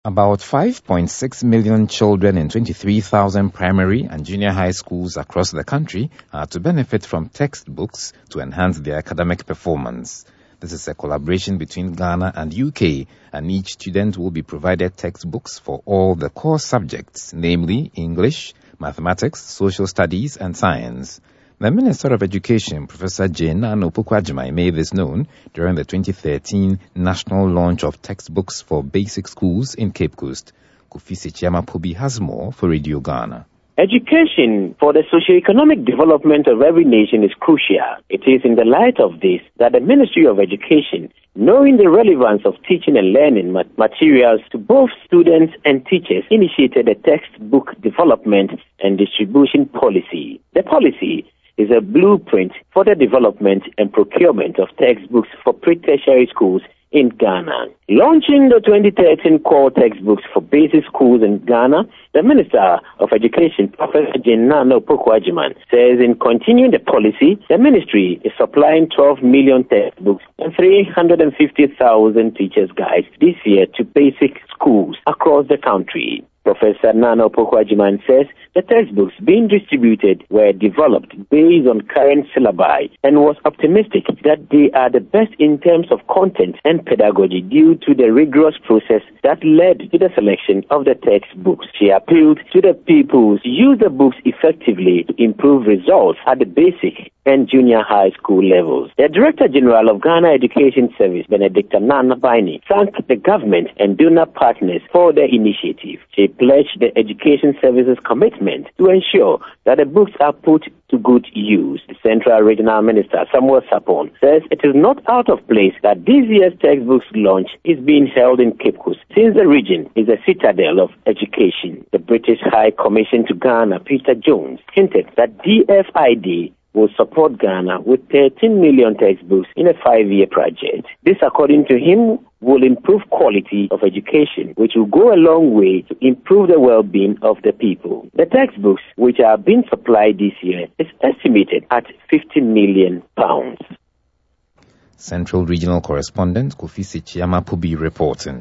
About 5.6 million children in 23,000 primary and junior high schools across the country are to benefit from textbooks to enhance their academic performance. This is a collaboration between Ghana and UK, and each student will be provided textbooks for all the core subjects, namely English, mathematics, social studies, and science. The Minister of Education, Professor Jane Nana Opoku-Agyeman, made this known during the 2013 national launch of textbooks for basic schools in Cape Coast. Kofi Sechiama-Pobi has more for Radio Ghana. Education for the socio-economic development of every nation is crucial. It is in the light of this that the Ministry of Education, knowing the relevance of teaching and learning materials to both students and teachers, initiated a textbook development and distribution policy. The policy is a blueprint for the development and procurement of textbooks for pre-tertiary schools in Ghana. Launching the 2013 core textbooks for basic schools in Ghana, the Minister of Education, Professor Jane Nana Opoku-Agyeman, says in continuing the policy, the ministry is supplying 12 million textbooks and 350,000 teachers' guides this year to basic schools across the country. Professor Nana Opoku-Agyeman says the textbooks being distributed were developed based on current syllabi and was optimistic that they are the best in terms of content and pedagogy due to the rigorous process that led to the selection of the textbooks. She appealed to the people to use the books effectively to improve results at the basic and junior high school levels. The Director General of Ghana Education Service, Benedicta Nana-Baini, thanked the government and donor partners for their initiative. She pledged the Education Service's commitment to ensure that the books are put to good use. The Central Regional Minister, Samuel Sapon, says it is not out of place that this year's textbooks launch is being held in Cape Coast, since the region is a citadel of education. The British High Commission to Ghana, Peter Jones, hinted that DFID will support Ghana with 13 million textbooks in a 5-year project. This, according to him, will improve quality of education, which will go a long way to improve the well-being of the people. The textbooks, which are being supplied this year, is estimated at £50 million. Central Regional Correspondent Kofi Sechiama-Pobi reporting.